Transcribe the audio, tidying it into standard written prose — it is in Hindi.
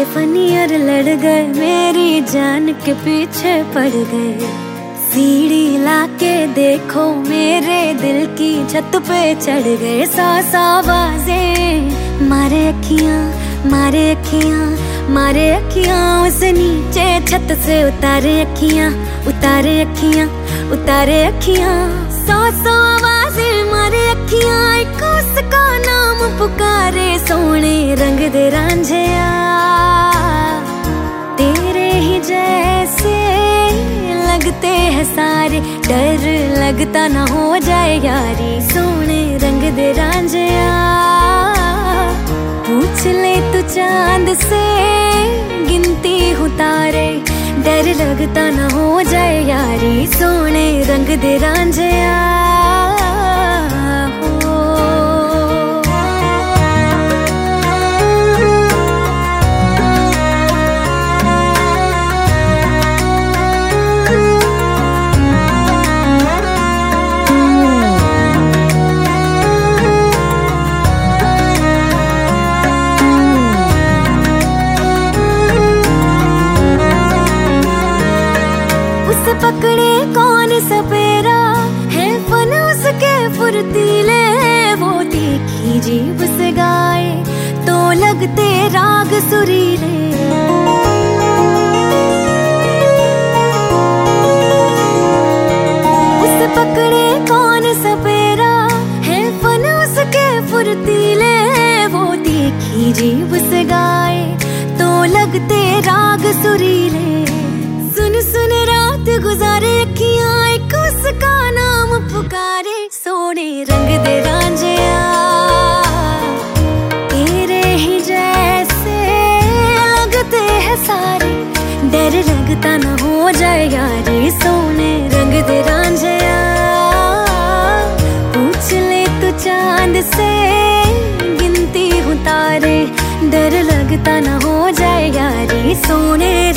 फनियर लड़ गए, मेरी जान के पीछे पड़ गए। सीढ़ी लाके देखो मेरे दिल की छत पे चढ़ गए। सांस आवाजें मारे अखियां, मारे अखियां, मारे अखियां, उस नीचे छत से उतारे अखियां, उतारे अखियां, उतारे अखियां। सौ आवाजें मारे अखियां, एक उसका नाम पुकारे। सोने रंग दे रांझिया, तेरे ही जैसे लगते हैं सारे, डर लगता ना हो जाए यारी। सोने रंग दे रांझिया, पूछ ले तू चांद से गिनती हूँ तारे, डर लगता ना हो जाए यारी। सोने रंग दे रांझिया पकड़े कौन सपेरा है, फन उसके फुर्तीले। वो तीखी जीभ से गाए तो लगते राग सुरीले। उसे पकड़े कौन सपेरा है, फन उसके फुर्तीले। वो तीखी जीभ से गाए तो लगते राग सुरीले। सुन सुन रात गुजारे अखियां, एक उसका नाम पुकारे। सोने रंग दे रांझिया, तेरे ही जैसे लगते हैं सारे, डर लगता ना हो जाए यारी। सोने रंग दे रांझिया, पूछ ले तू चांद से गिनती हूँ तारे, डर लगता ना हो जाए यारी। सोने